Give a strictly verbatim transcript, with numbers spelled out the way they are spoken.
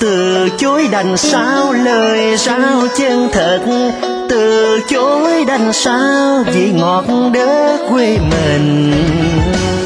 từ chối đằng sau lời sao chân thật, từ chối đằng sau vị ngọt đỡ quê mình.